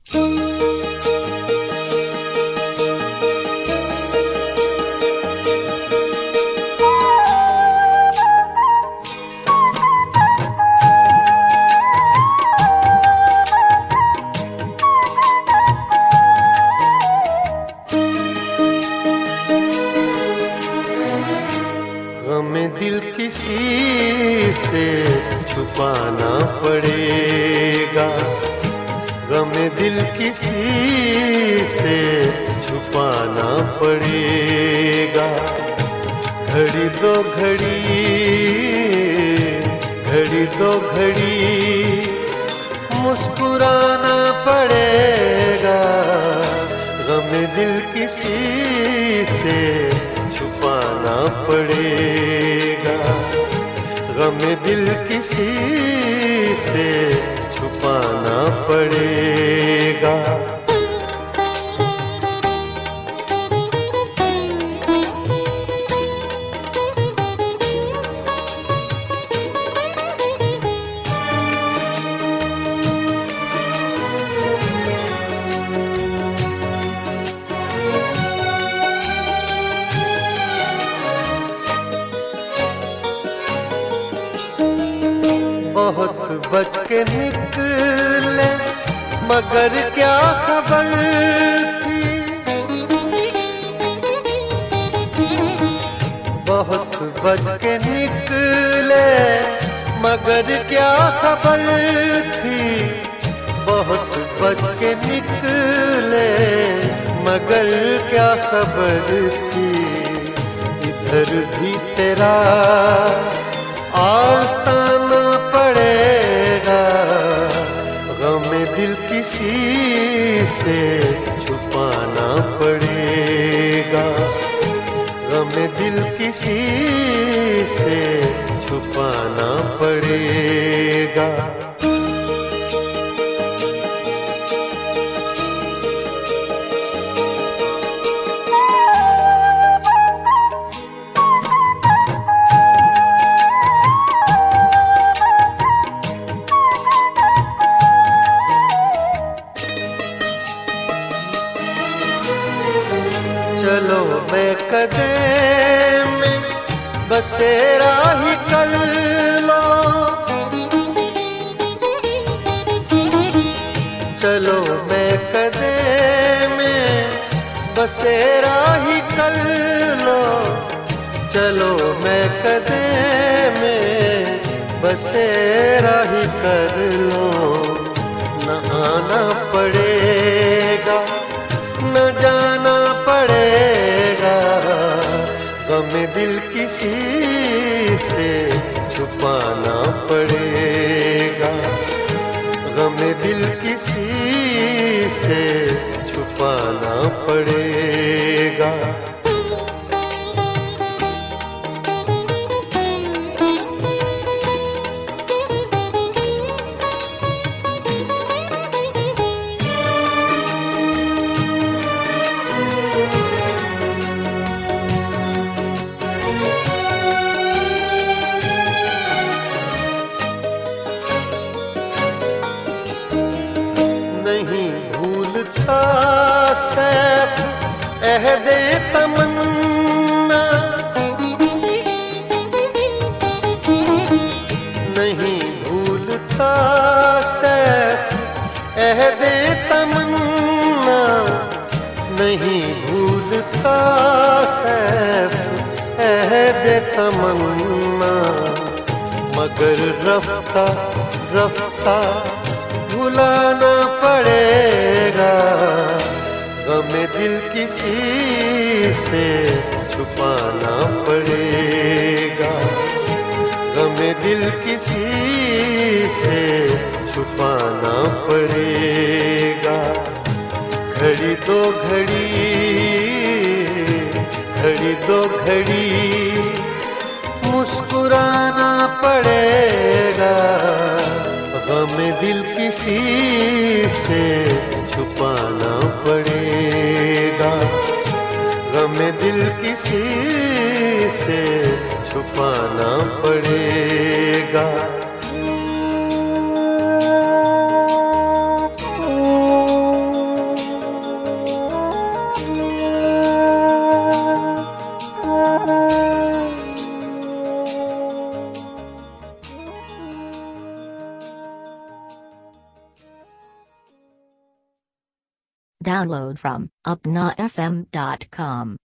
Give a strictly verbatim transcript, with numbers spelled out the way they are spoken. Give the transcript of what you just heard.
गम दिल किसी से छुपाना पड़ेगा, गम दिल किसी से छुपाना पड़ेगा। घड़ी दो घड़ी, घड़ी दो घड़ी मुस्कुराना पड़ेगा। गम दिल किसी से छुपाना पड़ेगा, गम दिल किसी से छुपाना पड़ेगा। बहुत बच के निकले मगर क्या खबर थी, बहुत बच के निकले मगर क्या खबर थी, बहुत बच के निकले मगर क्या खबर थी। इधर भी तेरा आस्ताना पड़ेगा, गम दिल किसी से छुपाना पड़ेगा, गम दिल किसी से छुपाना पड़ेगा। चलो मैं कदम में बसेरा ही कर लो, चलो मैं कदम में बसेरा ही कर लो, चलो मैं कदम में बसेरा ही कर लो। न आना पड़ेगा न जाना पड़ेगा, गम दिल किसी से छुपाना पड़ेगा, गम दिल किसी से छुपाना पड़ेगा। नहीं भूलता सैफ अहदे तमन्ना, नहीं भूलता सैफ अहदे तमन्ना, नहीं भूलता सैफ अहदे तमन्ना। मगर रफ्ता रफ्ता भुलाना पड़ेगा, गम दिल किसी से छुपाना पड़ेगा, गम दिल किसी से छुपाना पड़ेगा। घड़ी दो घड़ी, घड़ी दो घड़ी मुस्कुराना पड़ेगा, गम दिल किसी से छुपाना पड़ेगा, गम दिल किसी से छुपाना पड़ेगा। Download from upna f m dot com.